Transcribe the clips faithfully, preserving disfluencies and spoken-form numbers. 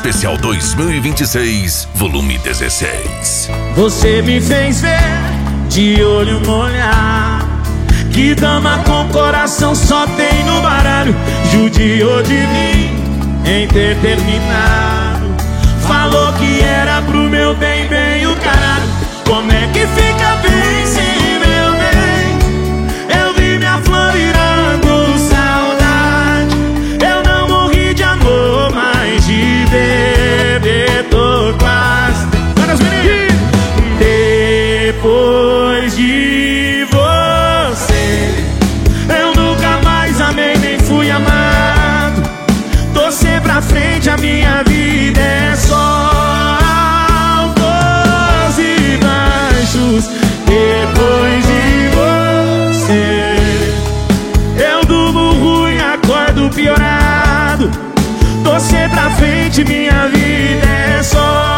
Especial dois mil e vinte e seis, volume dezesseis. Você me fez ver de olho molhado que dama com coração só tem no baralho. Judiou de mim em ter terminado. Falou que era pro meu bem, bem o caralho. Como é que fica bem sem meu bem? Eu vi minha flor virando saudade. Eu não morri de amor, mas de beber tô quase. Depois de você, eu nunca mais amei nem fui amado. Torcer pra frente, a minha vida é só altos e baixos. Depois de você, eu durmo ruim, acordo piorado. Torcer pra frente, minha vida é só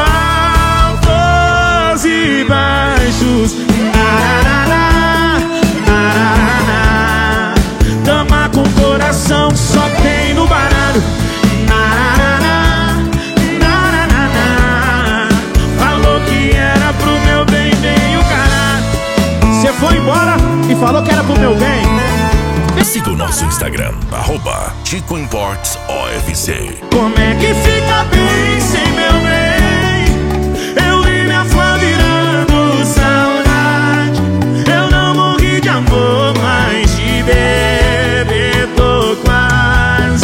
altos e baixos. Narará, narará. Dama com coração só tem no baralho. Narará, narará. Falou que era pro meu bem, bem o caralho. Você foi embora e falou que era pro meu bem. Siga o nosso Instagram, arroba Chico Imports O F C. Como é que fica bem sem meu bem? Eu vi minha flor virando saudade. Eu não morri de amor, mas de beber tô quase.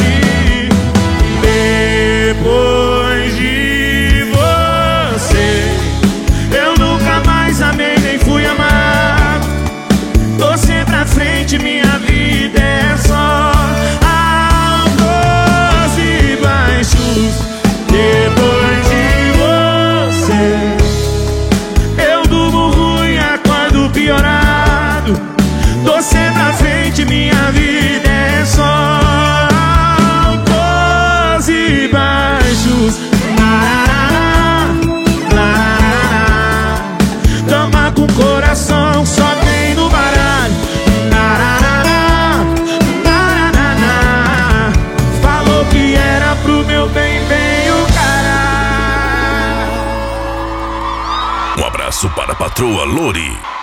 Depois de você, eu nunca mais amei nem fui amado. Torcer pra frente, minha vida é só altos e baixos. Depois de você, eu durmo ruim, acordo piorado. Torcer pra frente, minha vida é só altos e baixos. Larará, larará. Dama com coração só tem no baralho. Narará, narará. Falou que era pro meu bem, bem o caralho. Um abraço para a patroa Lori.